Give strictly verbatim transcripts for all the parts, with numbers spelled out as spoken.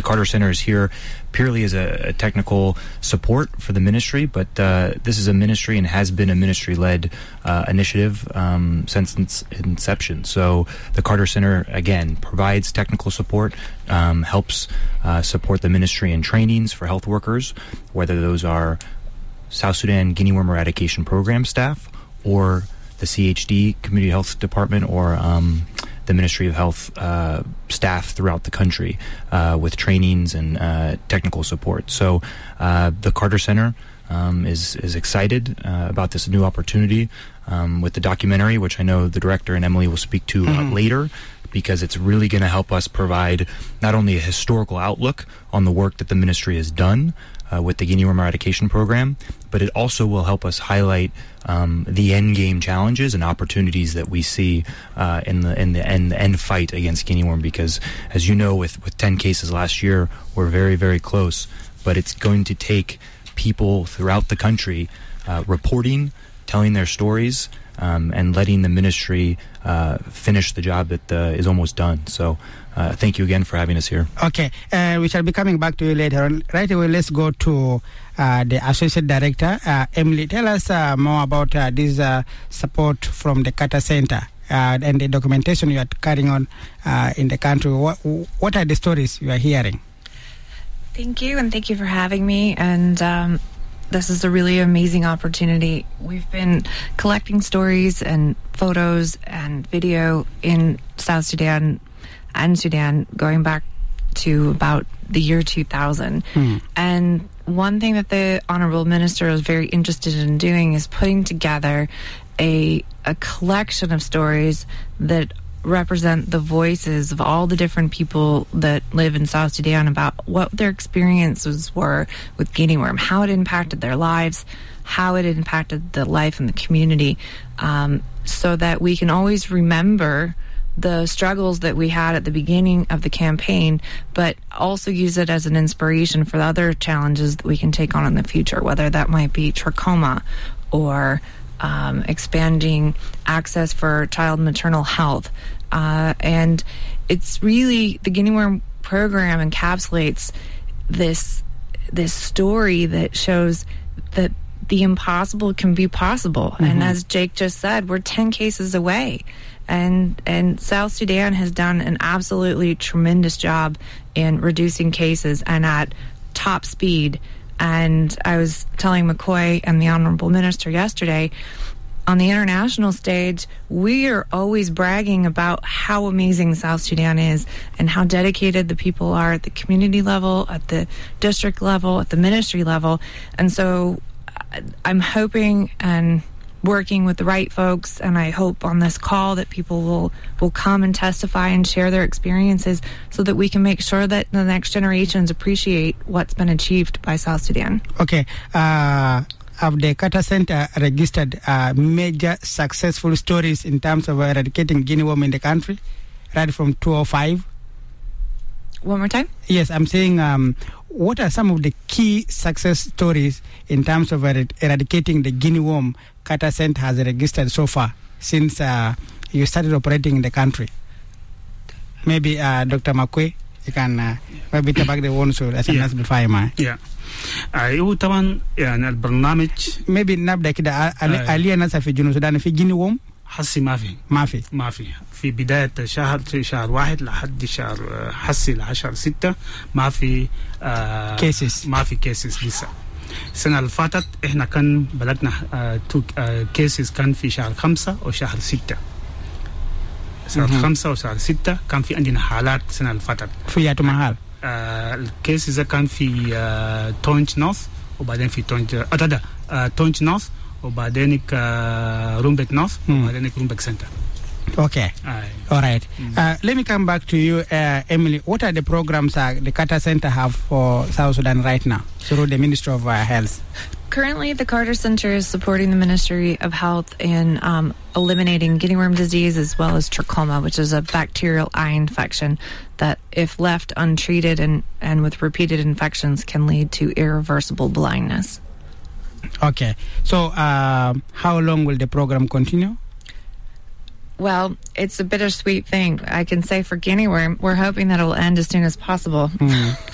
Carter Center is here purely as a, a technical support for the ministry, but uh, this is a ministry and has been a ministry-led uh, initiative um, since its inception. So the Carter Center, again, provides technical support, um, helps uh, support the ministry in trainings for health workers, whether those are South Sudan Guinea Worm Eradication Program staff or the C H D Community Health Department or um, the Ministry of Health uh, staff throughout the country uh, with trainings and uh, technical support. So uh, the Carter Center um, is is excited uh, about this new opportunity um, with the documentary, which I know the director and Emily will speak to mm-hmm. uh, later, because it's really going to help us provide not only a historical outlook on the work that the ministry has done uh, with the Guinea Worm Eradication Program, but it also will help us highlight um, the end game challenges and opportunities that we see uh, in the in the end, the end fight against Guinea worm. Because, as you know, with, with ten cases last year, we're very, very close. But it's going to take people throughout the country uh, reporting, telling their stories, um, and letting the ministry uh, finish the job that uh, is almost done. So uh, thank you again for having us here. Okay, uh, we shall be coming back to you later on. Right away, let's go to uh, the Associate Director. Uh, Emily, tell us uh, more about uh, this uh, support from the Carter Center uh, and the documentation you are carrying on uh, in the country. What, what are the stories you are hearing? Thank you, and thank you for having me. And um, this is a really amazing opportunity. We've been collecting stories and photos and video in South Sudan and Sudan going back to about the year two thousand. Hmm. And one thing that the Honorable Minister was very interested in doing is putting together a a collection of stories that represent the voices of all the different people that live in South Sudan about what their experiences were with Guinea worm, how it impacted their lives, how it impacted the life in the community, um, so that we can always remember the struggles that we had at the beginning of the campaign, but also use it as an inspiration for the other challenges that we can take on in the future, whether that might be trachoma or Um, expanding access for child maternal health. Uh, and it's really, the Guinea worm program encapsulates this this story that shows that the impossible can be possible. Mm-hmm. And as Jake just said, we're ten cases away. And and South Sudan has done an absolutely tremendous job in reducing cases and at top speed. And I was telling McCoy and the Honorable Minister yesterday, on the international stage, we are always bragging about how amazing South Sudan is and how dedicated the people are at the community level, at the district level, at the ministry level. And so I'm hoping and working with the right folks, and I hope on this call that people will, will come and testify and share their experiences so that we can make sure that the next generations appreciate what's been achieved by South Sudan. Okay. Uh, have the Carter Center registered uh, major successful stories in terms of eradicating Guinea worm in the country, right from two thousand five? One more time? Yes, I'm saying um, what are some of the key success stories in terms of er- eradicating the Guinea worm Carter Center has registered so far since uh, you started operating in the country? Maybe uh, Doctor McQuay, you can uh, maybe تبقى the ones who as الناس بالفاهمة. Yeah. أيوة طبعا يعني البرنامج. Maybe نبدأ كده عليا ناس في جنوب السودان في Guinea worm. حسي ما في. ما في. ما في. في بداية شهر شهر واحد لحد شهر حسي لعشر ستة ما في. cases. ما في cases لسه. السنة اللي فاتت احنا كان بلغنا تو كيسز كان في شهر خمسة أو شهر ستة. شهر خمسة أو شهر ستة كان في عندنا حالات السنة اللي فاتت. في ياتو محل. الكيسز كان في تونج نورث وبعدين في تونج أتدا تونج نورث وبعدين رومبك نورث وبعدين رومبك سنتر. Okay. Aye. All right. Mm-hmm. Uh, let me come back to you, uh, Emily. What are the programs uh, the Carter Center have for South Sudan right now through the Ministry of uh, Health? Currently, the Carter Center is supporting the Ministry of Health in um, eliminating Guinea worm disease as well as trachoma, which is a bacterial eye infection that, if left untreated and, and with repeated infections, can lead to irreversible blindness. Okay. So, uh, how long will the program continue? Well, it's a bittersweet thing. I can say for Guinea worm, we're hoping that it will end as soon as possible. Mm.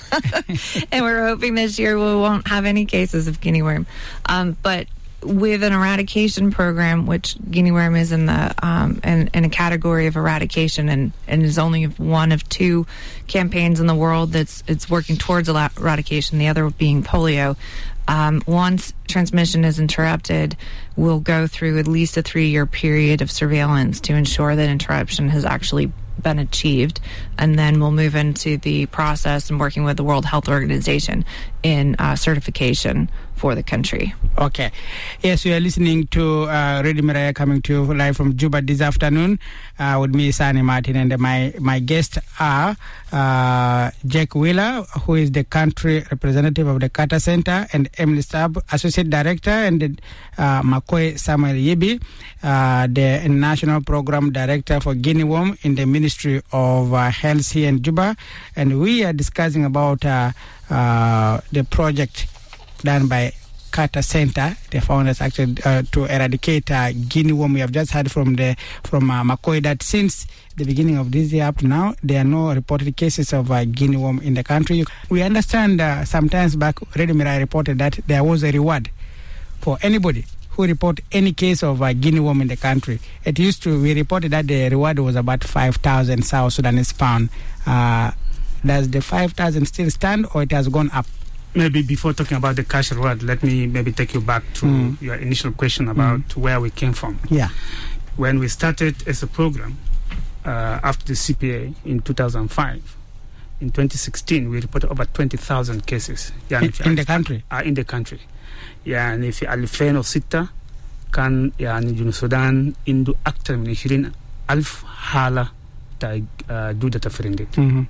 And we're hoping this year we won't have any cases of guinea worm. Um, but with an eradication program, which guinea worm is in the um, in, in a category of eradication, and, and is only one of two campaigns in the world that's it's working towards eradication, the other being polio. Um, once transmission is interrupted, we'll go through at least a three-year period of surveillance to ensure that interruption has actually been achieved, and then we'll move into the process and working with the World Health Organization in uh, certification for the country. Okay. Yes, we are listening to uh, Radio Miraya coming to you live from Juba this afternoon uh, with me, Sani Martin, and my, my guests are uh, Jack Wheeler, who is the country representative of the Carter Center, and Emily Stab, Associate Director, and uh, Makoy Samuel Yibi, uh, the National Program Director for Guinea Worm in the Ministry of uh, Health here in Juba. And we are discussing about uh, uh, the project done by Carter Center, the founders actually uh, to eradicate uh, guinea worm. We have just heard from the from uh, Makoy that since the beginning of this year up to now, there are no reported cases of uh, guinea worm in the country. We understand uh, sometimes back, Radio Miraya reported that there was a reward for anybody who report any case of uh, guinea worm in the country. It used to, we reported that the reward was about five thousand South Sudanese pound. Uh, does the five thousand still stand, or it has gone up? Maybe before talking about the cash reward, let me maybe take you back to mm. your initial question about mm. where we came from. Yeah. When we started as a program uh, after the C P A in two thousand five, in twenty sixteen, we reported over twenty thousand cases. Yeah, in, in the country? Uh, in the country. يعني في ألفين وستة كان يعني جنوب السودان عنده أكثر من عشرين ألف حالة تاع دودة فرندت. Mm-hmm.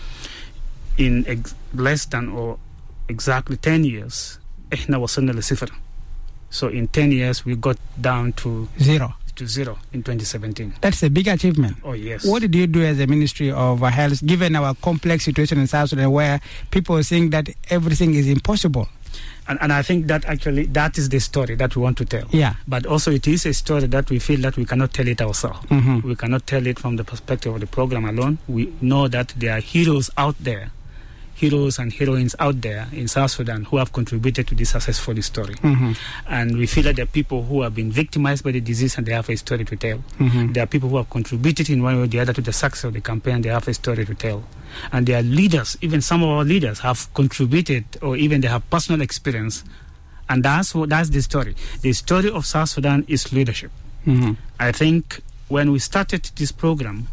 In ex- less than or exactly ten years, إحنا وصلنا لصفر. So in ten years, we got down to zero. To zero in twenty seventeen. That's a big achievement. Oh, yes. What did you do as a Ministry of Health, given our complex situation in South Sudan, where people think that everything is impossible? And, and I think that actually that is the story that we want to tell. Yeah. But also it is a story that we feel that we cannot tell it ourselves. Mm-hmm. We cannot tell it from the perspective of the program alone. We know that there are heroes out there, heroes and heroines out there in South Sudan who have contributed to this successful story. Mm-hmm. And we feel that there are people who have been victimized by the disease and they have a story to tell. Mm-hmm. There are people who have contributed in one way or the other to the success of the campaign. They have a story to tell. And there are leaders, even some of our leaders have contributed, or even they have personal experience. And that's what, that's the story. The story of South Sudan is leadership. Mm-hmm. I think when we started this program,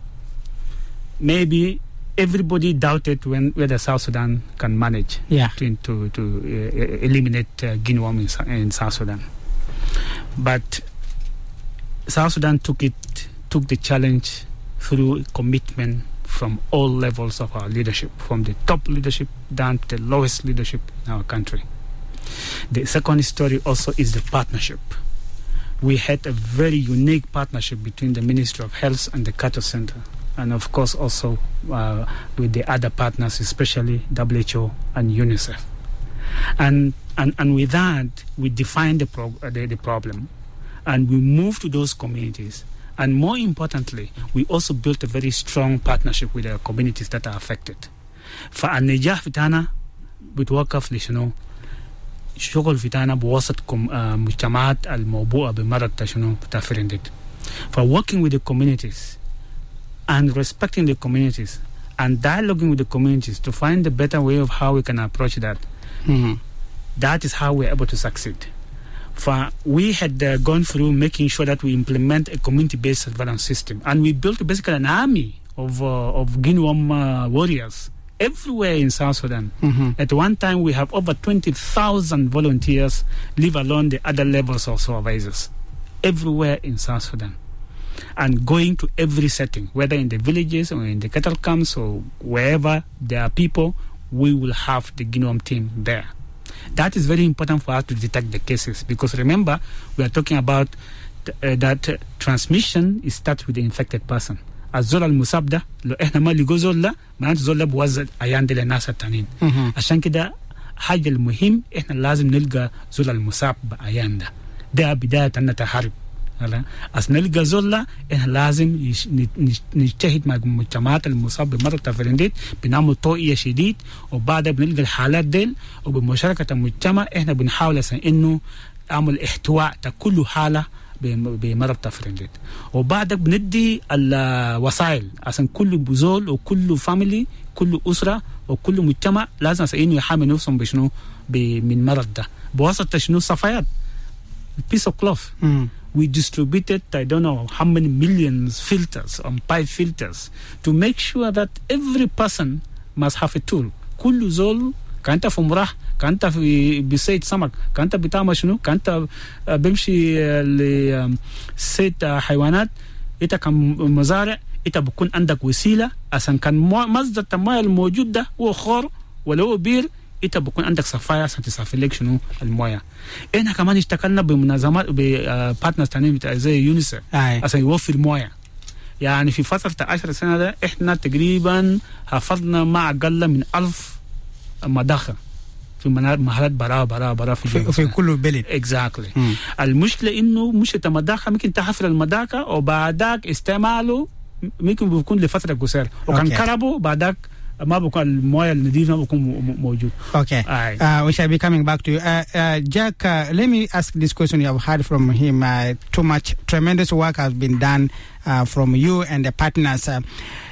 maybe everybody doubted when, whether South Sudan can manage yeah. to to, to uh, eliminate uh, guinea worm in, in South Sudan. But South Sudan took it took the challenge through commitment from all levels of our leadership, from the top leadership down to the lowest leadership in our country. The second story also is the partnership. We had a very unique partnership between the Ministry of Health and the Carter Center, and of course also uh, with the other partners, especially W H O and UNICEF. And and, and with that, we defined the, prog- the, the problem, and we moved to those communities. And more importantly, we also built a very strong partnership with the communities that are affected. فالنجاح بتاعنا بتوقف لشنو؟ شغل بتاعنا بوسط مجتمعات الموبوءة بمرض شنو بتاع فرندت. For working with the communities and respecting the communities and dialoguing with the communities to find a better way of how we can approach that. Mm-hmm. That is how we're able to succeed. For we had uh, gone through making sure that we implement a community-based surveillance system, and we built basically an army of uh, of guinea worm uh, warriors everywhere in South Sudan. Mm-hmm. At one time, we have over twenty thousand volunteers, leave alone the other levels of supervisors, everywhere in South Sudan, and going to every setting, whether in the villages or in the cattle camps or wherever there are people, we will have the guinea worm team there. That is very important for us to detect the cases, because remember, we are talking about th- uh, that uh, transmission is starts with the infected person. الزول المصاب ده لو احنا ما لقوا زول ده معناته زول ده بوزع عيان ده للناس التانيين. عشان كده حاجة المهم احنا لازم نلقى زول المصاب بعيان ده. ده بداية أن نتحارب أصل نلقى زولة إحنا لازم يش- نج- نجتهد مع المجتمعات المصابة بمرض التفرنديت، بنعمل توعية شديد، وبعدها بنلقى الحالات ديل وبمشاركة المجتمع إحنا بنحاول أصلا إنه أعمل احتواء كل حالة بم- بمرض التفرنديت، وبعدها بندي الوسائل عشان كل بزول وكل فاميلي كل أسرة وكل مجتمع لازم أصلا إنه يحامي نفسهم بشنو ب- من مرض ده بواسطة شنو صفايات piece of cloth. Mm. We distributed I don't know how many millions filters on pipe filters to make sure that every person must have a tool. كل زول كانت في مرح، كانت في بصيد سمك، كانت بتعمل شنو، كانت بمشي لصيد حيوانات، انت كمزارع انت بكون عندك وسيله عشان كان مصدر الماء الموجود ده هو خور ولا هو بير، انت بكون عندك صفايه عشان تصفي لك شنو المويه. احنا كمان اشتغلنا بمنظمات ببارتنرز ثانيين زي يونيسف أي. عشان يوفر مويه. يعني في فتره عشر سنه ده احنا تقريبا حفظنا ما اقل من ألف مضخه في محلات برا برا برا في في, في كل بلد. اكزاكتلي. مم. المشكله انه مش المضخه ممكن تحفر المضخه وبعدك استعماله ممكن بيكون لفتره قصيره، وكان Okay. كربه بعدك ما بكون المويه النظيفه ما بكون م- م- موجود. Okay. Aye. Uh, we shall be coming back to you. Uh, uh, Jack, uh, let me ask this question. You have heard from him uh, too much. Tremendous work has been done uh, from you and the partners. Uh,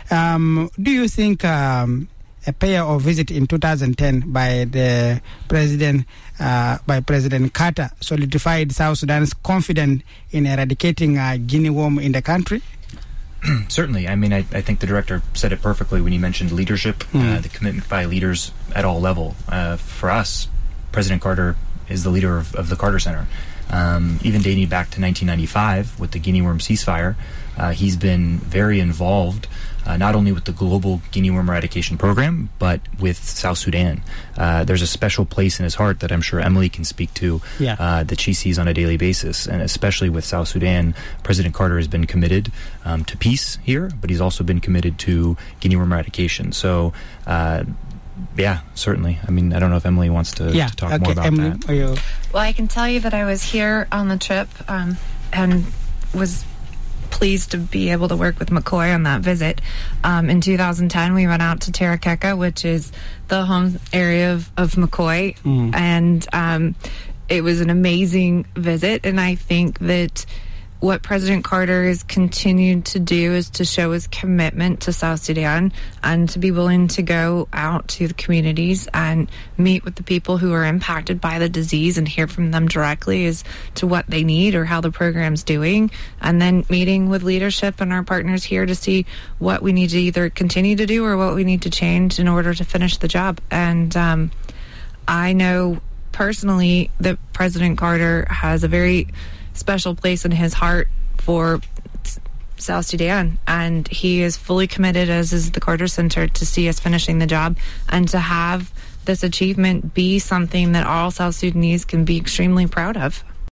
um, do you think um, a pair of visit in two thousand ten by the president, uh, by President Carter, solidified South Sudan's confidence in eradicating uh, guinea worm in the country? Certainly. I mean, I, I think the director said it perfectly when he mentioned leadership, uh, Mm. the commitment by leaders at all level. Uh, for us, President Carter is the leader of, of the Carter Center. Um, even dating back to nineteen ninety-five with the guinea worm ceasefire, uh, he's been very involved uh, not only with the global guinea worm eradication program, but with South Sudan. Uh, there's a special place in his heart that I'm sure Emily can speak to, Yeah. uh, that she sees on a daily basis. And especially with South Sudan, President Carter has been committed um, to peace here, but he's also been committed to guinea worm eradication. So, uh, yeah, certainly. I mean, I don't know if Emily wants to, Yeah. to talk okay. more about Emily, that. are you- Well, I can tell you that I was here on the trip um, and was pleased to be able to work with McCoy on that visit. Um, in two thousand ten, we went out to Terekeka, which is the home area of, of McCoy, Mm. and um, it was an amazing visit. And I think that what President Carter has continued to do is to show his commitment to South Sudan and to be willing to go out to the communities and meet with the people who are impacted by the disease and hear from them directly as to what they need or how the program's doing, and then meeting with leadership and our partners here to see what we need to either continue to do or what we need to change in order to finish the job. And um, I know personally that President Carter has a very special place in his heart for S- South Sudan, and he is fully committed, as is the Carter Center, to see us finishing the job and to have this achievement be something that all South Sudanese can be extremely proud of.